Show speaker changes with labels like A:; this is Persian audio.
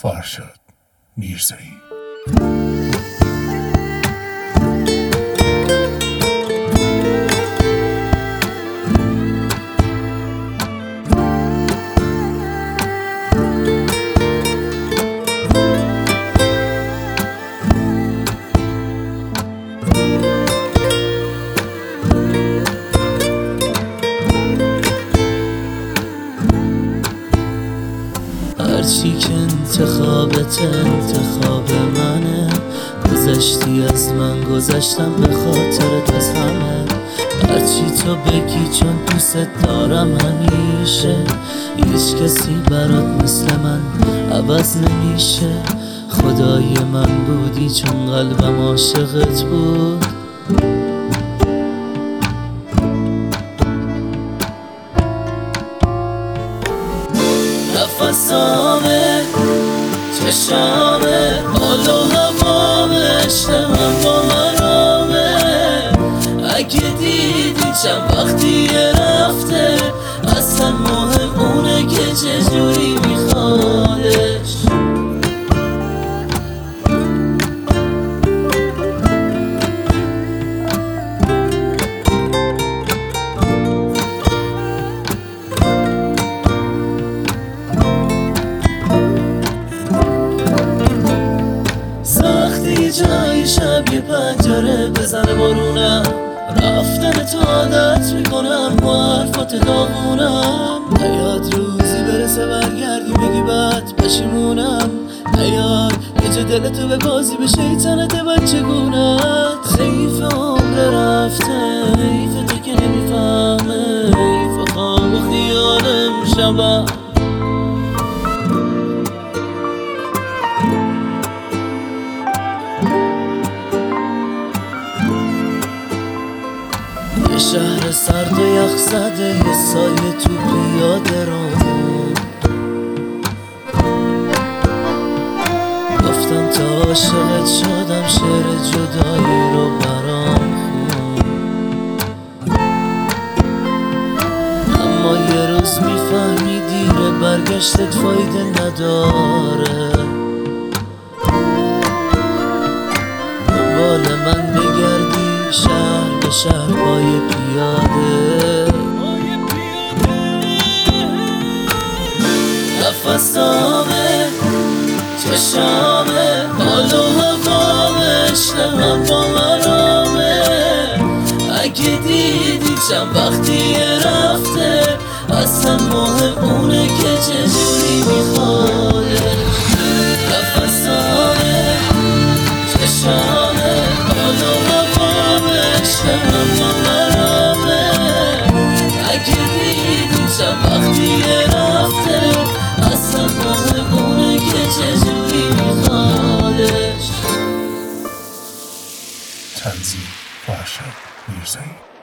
A: فرشاد میرزایی.
B: هرچی که انتخابت انتخاب منه، گذشتی از من گذشتم به خاطرت از همه. هرچی تو بگی چون دوست دارم همیشه، هیچ کسی برات مثل من عوض نمیشه. خدای من بودی چون قلبم عاشقت بود. نفسامه چشامه حال و هوامه، عشق من با مرامه. اگه دیدی چند وقتی رفته، اصلا مهم اونه که چجوری میخوادش. جایی شب یه پنجره بزنه بارونم، رفتن تو عادت میکنم با حرفات داغونم. نیاد روزی برسه برگردی بگی بعد پشیمونم، نیاد یه جا دلتو به بازی به شیطنت بچگونت. حیف عمر رفته، حیف تو که نمیفهمه، حیف خواب و خیالم شبم. یه شهر سرد و یخ زده، یه سایه تو پیاده رو. گفتم تا عاشقت شدم شعر جدایی رو برام خون. اما یه روز میفهمی دیره، برگشتت فایده نداره. دنبال من بگردی شهر به شهر پای پیاده. نفسامه چشامه حال و هوامه، عشق من با مرامه. اگه دیدی چند وقتی رفته، اصلا مهم اونه که چجوری میخوادش. نفسامه چشامه حال و هوامه، عشق من با مرامه. اگه دیدی چند وقتی رفته، اصلا مهم اونه که چجوری میخوادش.
A: تنظیم فرشاد میرزایی.